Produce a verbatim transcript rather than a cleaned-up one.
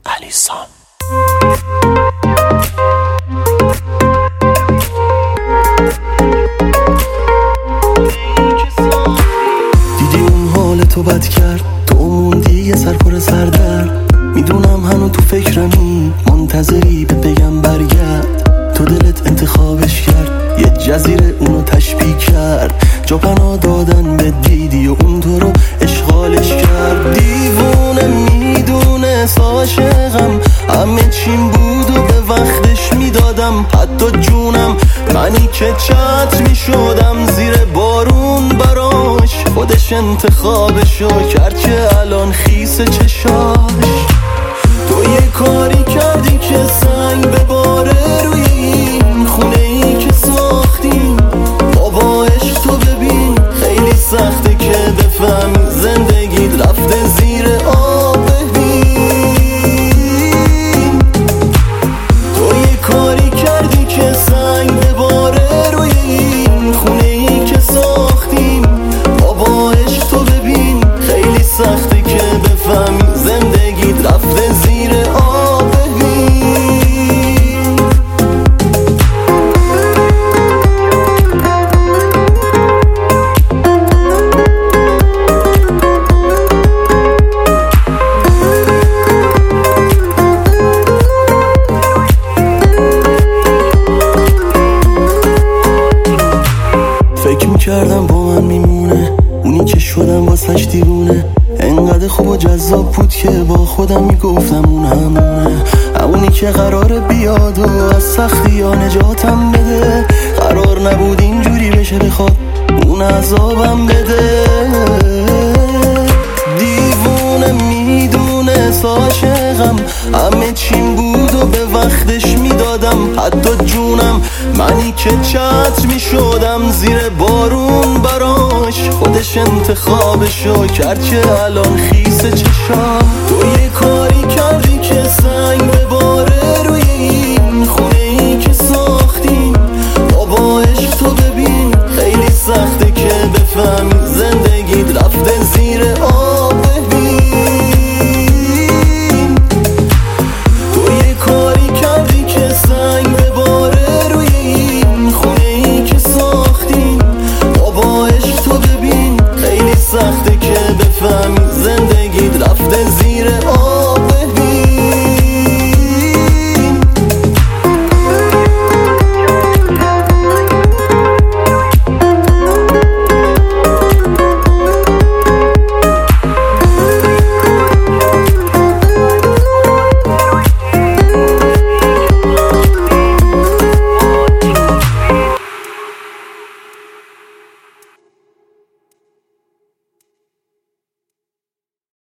علیسان. دیدی اون حال تو بد کرد، تو موندی یه سر پر سردرد. میدونم هنو تو فکرمی، منتظری به بگم برگرد. تو دلت انتخابش کرد، یه جزیره اونو تشبیه کرد. جا پناه دادن به دیدی و اون تو رو اشغالش کرد. دیوونه میدونه عاشقم، همه چیم بود و به وقتش میدادم. حتی جونم منی که چت میشدم زیر بارون براش. خودش انتخابشو کرد که الان خیس چشاش. تو یه کاری کردی که سنگ بباره روی این خونه ای که ساختیم. بابا عشق تو ببین خیلی سخته که بفهمی زندگیت رفته زیر آب. ببین تو یه کاری کردی که سنگ بباره روی این خونه ای که ساختیم. بابا عشق تو ببین خیلی سخته که بفهمی زندگیت رفته زیر آب. فکر میکردم با من میمونه، اونی که شدم واسش دیوونه. انقدر خوب و جذاب بود که با خودم میگفتم اون همونه. اونی که قراره بیاد و از سختی ها نجاتم بده. قرار نبود اینجوری بشه بخواد اون عذابم بده. دیوونه میدونه عاشقم، همه چیم بود و به وقتش میدادم. حتی جونم منی که چت میشدم زیر بارون براش. خودش انتخابشو کرد که الان خیس چشام. تو یه